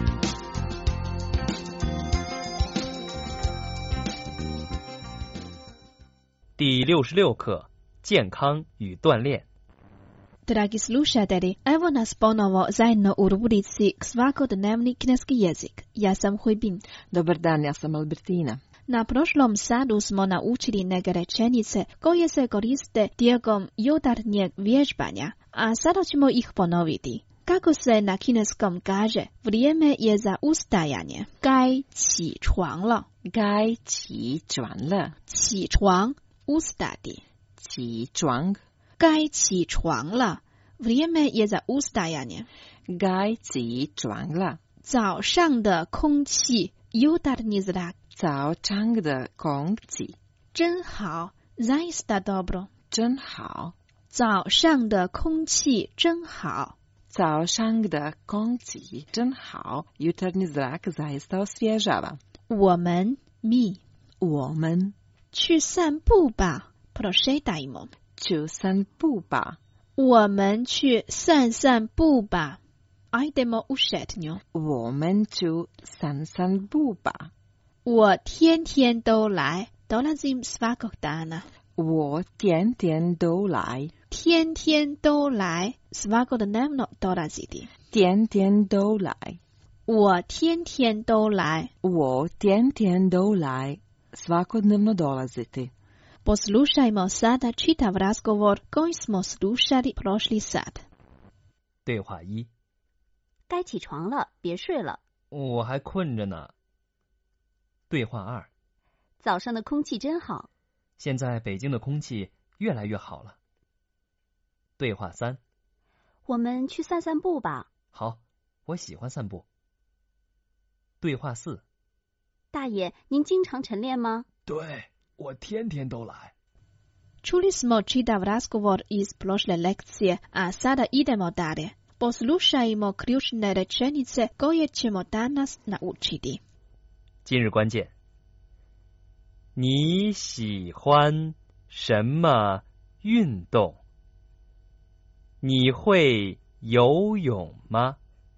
第66课，健康与锻炼。 Dragi slušatelji, evo nas ponovo zajedno u rubrici Svakodnevni kineski jezik. Ja sam Huibin. Dobar dan, ja sam Albertina. Na prošlom sadu smo naučili neke rečenice koje se koriste tijekom jutarnjeg vježbanja, a sada ćemo ih ponoviti. Kako se na kineskom kaže, vrijeme je za ustajanje. 该起床了。 该起床了。 起床 ustati. 起床。 该起床了。Vrijeme je za ustajanje. 该起床了。 早上的空气 jutarnji zrak. 早上的空气。 真好 zaista dobro. 真好。 早上的空气真好。 早上的空气真好。Jutarnji zrak zaista osvježava. 我们 mi. 我们去散步吧 prošetajmo. 去散步吧。 我们去散散步吧。Ajdemo u šetnju. 我们去散散步吧。 我天天都来。Dolazim svakog dana. 我天天都来。 天天都来。Svakodnevno dolaziti. 天天都来。 我天天都来。 我天天都来. Svakodnevno dolaziti. Poslušajmo sada čitav razgovor koji smo slušali prošli sat. 对话一： 该起床了，别睡了。 我还困着呢。对话二： 早上的空气真好。 现在北京的空气越来越好了。对话三： 我们去散散步吧。 好，我喜欢散步。对话四： 大爷，您经常晨练吗？ 对，我天天都来。 Čuli smo čitav razgovor iz prošle lekcije, a sada idemo dalje. Poslušajmo ključne rečenice koje ćemo danas naučiti. 今日关键：你喜欢什么运动？你会游泳吗？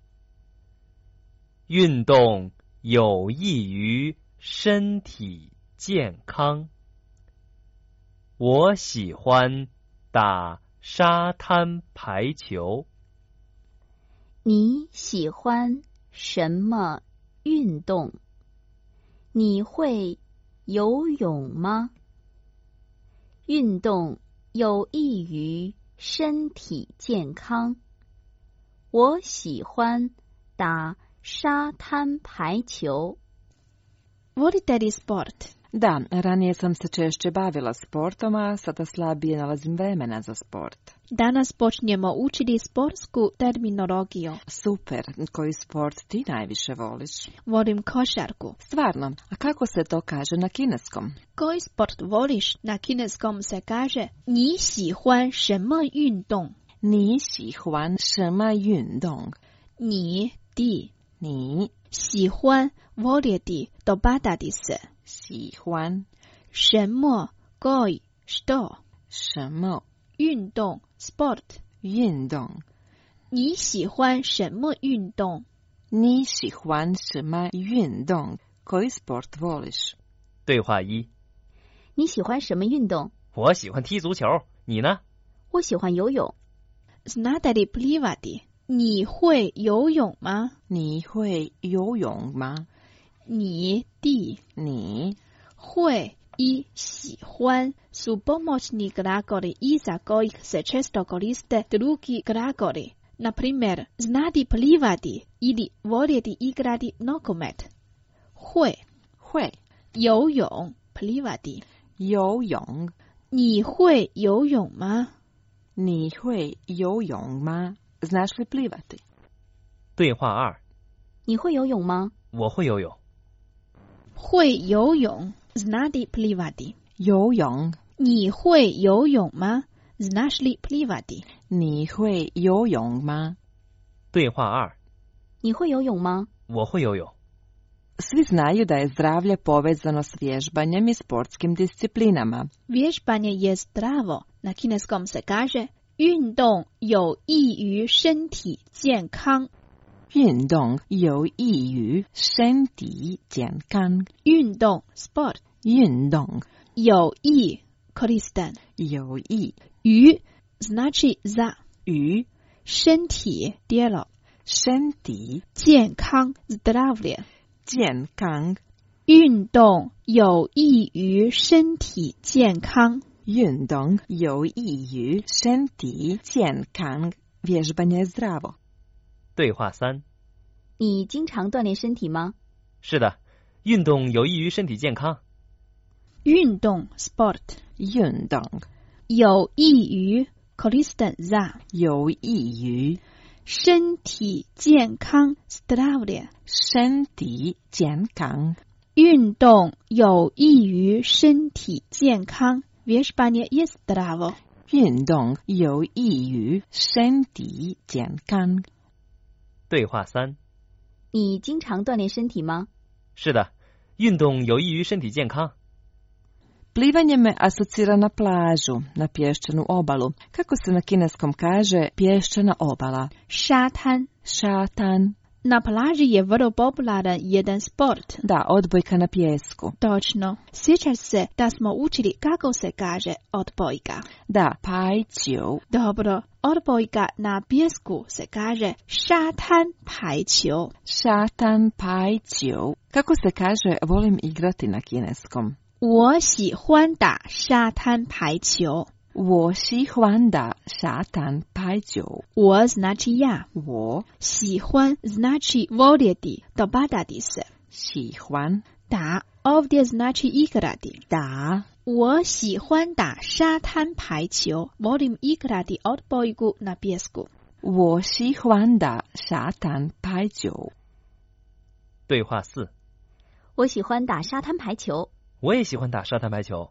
运动有益于身体健康。我喜欢打沙滩排球。 你喜欢什么运动？你会游泳吗？运动有益于身体健康。我喜欢打沙滩排球。 Volite li sport? Da, ranije sam se češće bavila sportom, a sada slabije nalazim vremena za sport. Danas počnemo učiti sportsku terminologiju. Super, koji sport ti najviše voliš? Volim košarku. Stvarno, a kako se to kaže na kineskom? Koji sport voliš na kineskom se kaže 你喜欢什么运动？ 你喜欢什么运动？ 你 ti 你喜欢 voljeti dopadati se 喜欢什么 koji što 什么运动 sport 运动？ 你喜欢什么运动？ 你喜欢什么运动？ koji sport voliš？ 对话一： 你喜欢什么运动？ 我喜欢踢足球，你呢？ 我喜欢游泳。 Znate li plivati？ 你会游泳吗？ 你会游泳吗？ 你 ti 你会 i 喜欢 su pomoćni glagoli iza kojih se često koriste drugi glagoli. Na primjer, znati plivati ili voljeti igrati nogomet. 会游泳 plivati 游泳。 你会游泳吗？ 你会游泳吗？ Znaš li plivati？ 对话二： 你会游泳吗？ 我会游泳。 会游泳 znati plivati 游泳。 你会游泳吗？ Znaš li plivati？ 你会游泳吗？ 对话二： 你会游泳吗？ 我会游泳。 Svi znaju da je zdravlje povezano s vježbanjem i sportskim disciplinama. Vježbanje je zdravo. Na kineskom se kaže 运动有益于身体健康。 运动有益于身体健康。 运动 sport 运动有益 koristan 有益于 znači za 于身体 tijelo 身体健康 zdravlje 健康。 运动有益于身体健康。 运动有益于身体健康。Vježbanje je zdravo。 对话三： 你经常锻炼身体吗？ 是的，运动有益于身体健康。 运动 sport 运动有益于 koristan za 有益于身体健康 zdravlje 身体健康。 运动有益于身体健康。Vježbanje je zdravo。 运动有益于身体健康。 对话三： 你经常锻炼身体吗？ 是的，运动有益于身体健康。 Plivanje me asocira na plažu, na pješčanu obalu. Kako se na kineskom kaže pješčana obala? Šatan. Šatan. Na plaži je vrlo popularan jedan sport. Da, odbojka na pijesku. Točno. Sjećaš se da smo učili kako se kaže odbojka. Da, pajčiu. Dobro, odbojka na pijesku se kaže šatan pajčiu. Šatan pajčiu. Kako se kaže volim igrati na kineskom? 我喜欢打沙滩排球。 我喜欢打沙滩排球。 我 znači ja. 我喜欢 znači voljeti, dopadati se. 喜欢 da ovdje znači igrati. Da 我喜欢打沙滩排球. Volim igrati odbojku na pijesku. 我喜欢打沙滩排球。 对话4。 我喜欢打沙滩排球。 我也喜欢打沙滩排球。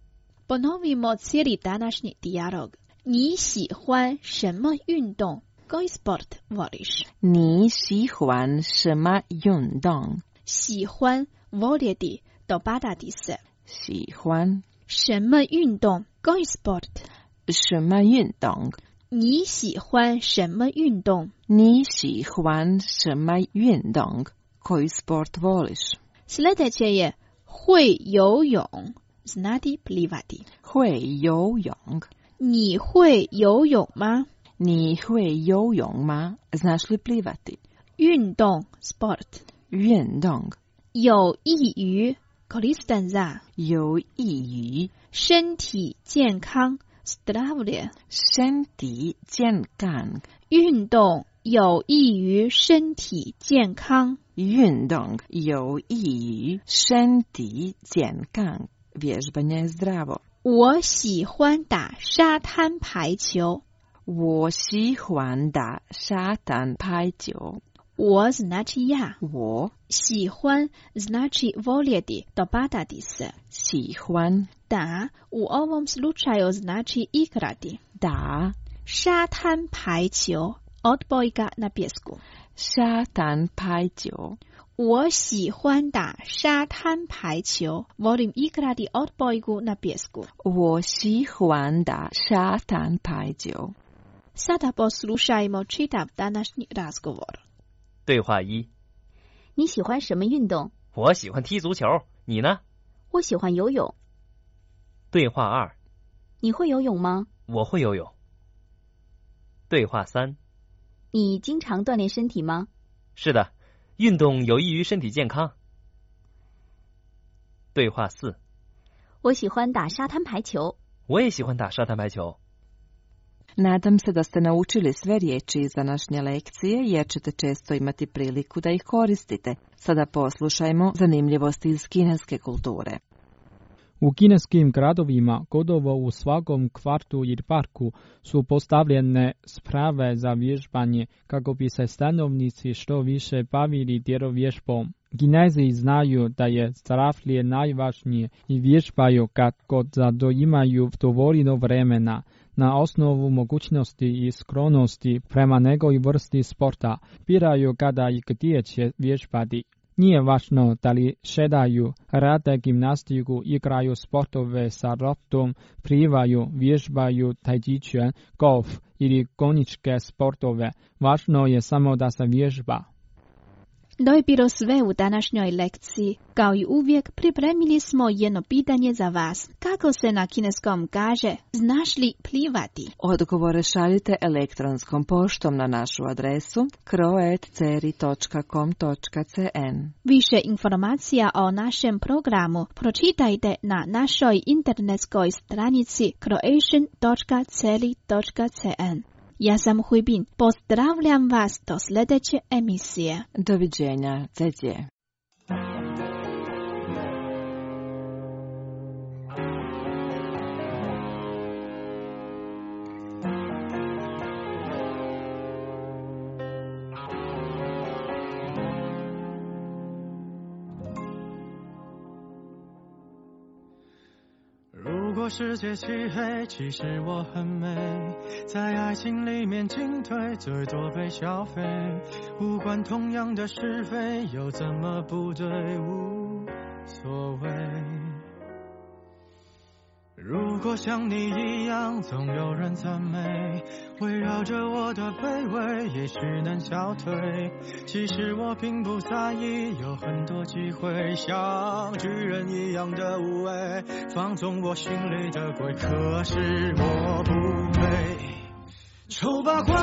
Ponovimo cijeli današnji dijalog. 你喜欢什么运动? Koji sport voliš? 你喜欢什么运动？ 喜欢 voljeti, dopadati se. 喜欢什么运动? Koji sport? 什么运动？ 你喜欢什么运动？ 你喜欢什么运动？ Koji sport voliš? Sljedeće je 会游泳 znati plivati. 会游泳。 你会游泳吗？ 你会游泳吗？ Znaš li plivati? 运动 sport. 运动。 有益于 koristan za. 有益于身体健康 zdravlje. 身体健康。 运动有益于身体健康。 运动有益于身体健康。Vježbanje je zdravo. 我喜欢打沙滩排球。 我喜欢打沙滩排球。 我 znači ja. 我喜欢 znači voljeti, dopadati se. 喜欢 da u ovom slučaju znači igrati. Da 沙滩排球 odbojka na pijesku. 沙滩排球。 我喜欢打沙滩排球。Volim igrati odbojku na pijesku. 我喜欢打沙滩排球。 Sada poslušajmo čitav današnji razgovor. 对话1。 你喜欢什么运动？ 我喜欢踢足球，你呢？ 我喜欢游泳。 对话2。 你会游泳吗？ 我会游泳。对话3。 你经常锻炼身体吗？ 是的，运动有益于身体健康。对话4。 我喜欢打沙滩排球。 我也喜欢打沙滩排球。 Nadam se da ste naučili sve riječi iz današnje lekcije, jer ćete često imati priliku da ih koristite. Sada poslušajmo zanimljivosti iz kineske kulture. U kineskim gradovima, gotovo u svakom kvartu ili parku, su postavljene sprave za vježbanje kako bi se stanovnici što više bavili vježbom. Kinezi znaju da je zdravlje najvažnije i vježbaju kad god za to imaju dovoljno vremena. Na osnovu mogućnosti i sklonosti prema nekoj vrsti sporta biraju kada i gdje će vježbati. Nije važno da li šetaju, rade gimnastiku, igraju sportove sa loptom, plivaju, vježbaju tai chi chuan, golf ili konjičke sportove. Važno je samo da se vježba. To je bilo sve u današnjoj lekciji. Kao i uvijek, pripremili smo jedno pitanje za vas. Kako se na kineskom kaže, znaš li plivati? Odgovore šaljite elektronskom poštom na našu adresu kro@ceri.com.cn. Više informacija o našem programu pročitajte na našoj internetskoj stranici croatian.ceri.cn. Ja sam Huibin. Pozdravljam vas do sljedeće emisije. Doviđenja, zajdzie. 如果世界漆黑，其实我很美，在爱情里面进退，最多被消费。无关同样的是非，又怎么不对？无所谓。 如果像你一样，总有人赞美，围绕着我的卑微，也许能消退。其实我并不在意，有很多机会像巨人一样的无畏，放纵我心里的鬼，可是我不配。丑八怪，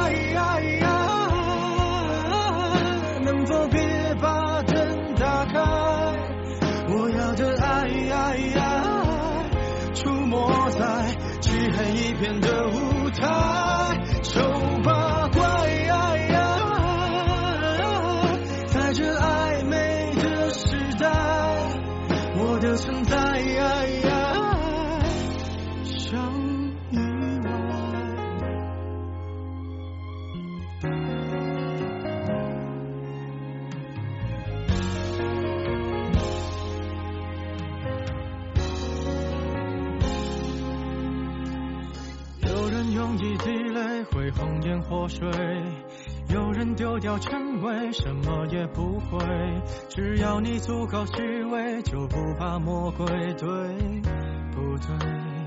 能否别把灯打开？我要的爱出没在漆黑一片的舞台。丑八怪，在这暧昧的时代，我的存在像意外。有人用一滴泪会红颜祸水，有人丢掉称谓，什么也不会。只要你足够虚伪，就不怕魔鬼，对不对？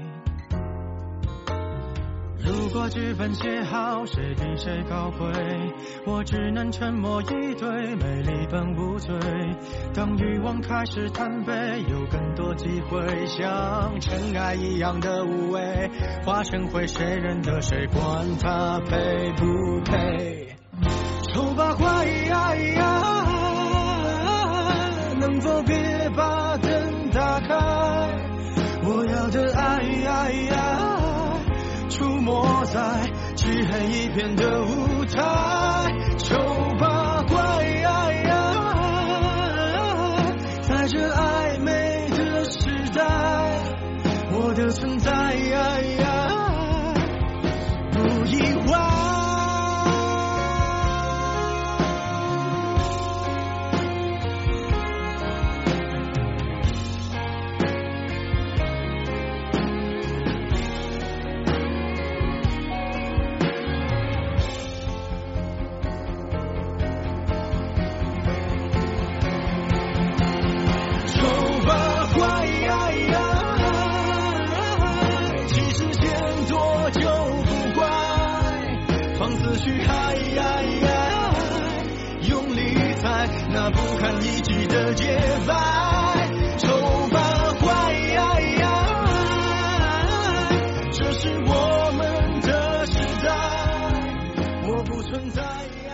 如果剧本写好，谁比谁高贵？我只能沉默以对，美丽本无罪。当欲望开始贪杯，有更多机会像尘埃一样的无畏，化成灰，谁认得谁，管他配不配。丑八怪，能否别把灯打开？我要的爱出没在漆黑一片的舞台。丑八怪，在这暧昧的时代，我的存在不意外。那不堪一击的洁白，丑八怪，这是我们的时代，我不存在。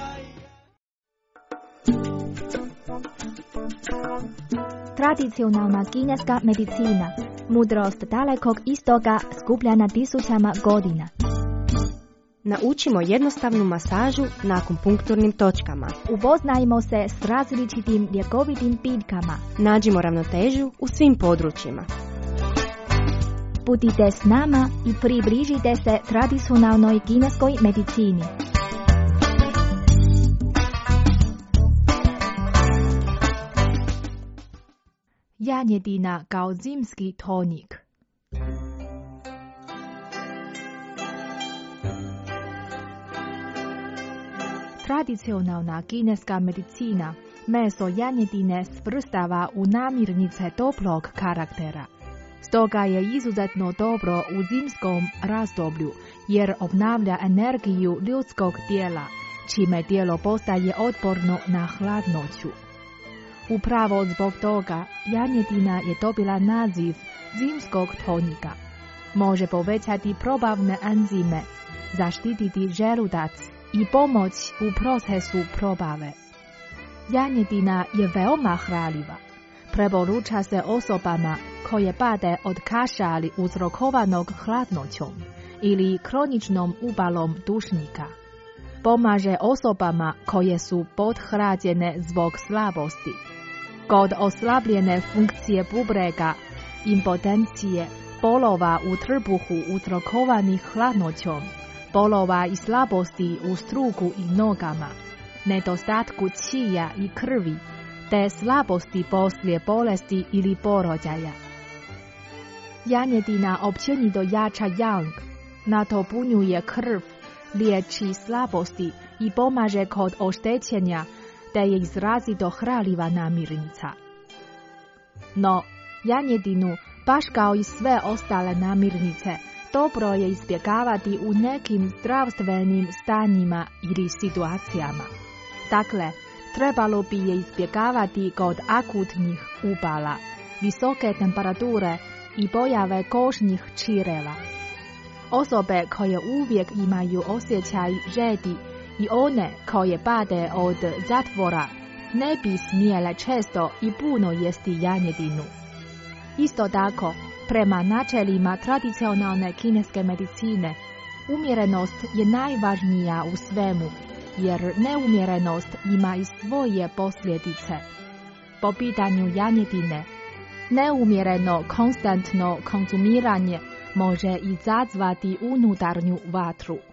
Tradicionalna kineska medicina, mudrost dalekog istoga skupljena tisućama godina. Naučimo jednostavnu masažu na akupunkturnim točkama. Upoznajmo se s različitim ljekovitim biljkama. Nađimo ravnotežu u svim područjima. Budite s nama i približite se tradicionalnoj kineskoj medicini. Janjetina kao zimski tonik. Tradicionalna kineska medicina meso janjetine svrstava u namirnice toplog karaktera. Stoga je izuzetno dobro u zimskom razdoblju jer obnavlja energiju ljudskog tijela, čime tijelo postaje otporno na hladnoću. Upravo zbog toga janjetina je dobila naziv zimskog tonika. Može povećati probavne enzime, zaštititi želudac i pomoć u procesu probave. Janjetina je veoma hranljiva. Preporuča se osobama koje pate od kašali uzrokovanog hladnoćom ili kroničnom upalom dušnika. Pomaže osobama koje su podhlađene zbog slabosti. Kod oslabljene funkcije bubrega, impotencije, bolova u trbuhu uzrokovanih hladnoćom, bolova i slabosti u strugu i nogama, nedostatku čija i krvi, te slabosti poslije bolesti ili porođaja. Janjetina općenito jača yang, nadopunjuje krv, liječi slabosti i pomaže kod oštećenja, te je izrazito hranljiva namirnica. No, janjetinu Baš kao i sve ostale namirnice, dobro je izbjegavati u nekim zdravstvenim stanjima ili situacijama. Dakle, trebalo bi je izbjegavati kod akutnih upala, visoke temperature i pojave kožnih čireva. Osobe koje uvijek imaju osjećaj žedi i one koje pade od zatvora ne bi smjele često i puno jesti janjetinu. Isto tako, prema načelima tradicionalne kineske medicine, umjerenost je najvažnija u svemu, jer neumjerenost ima i svoje posljedice. Po pitanju janjetine, neumjereno konstantno konzumiranje može izazvati unutarnju vatru.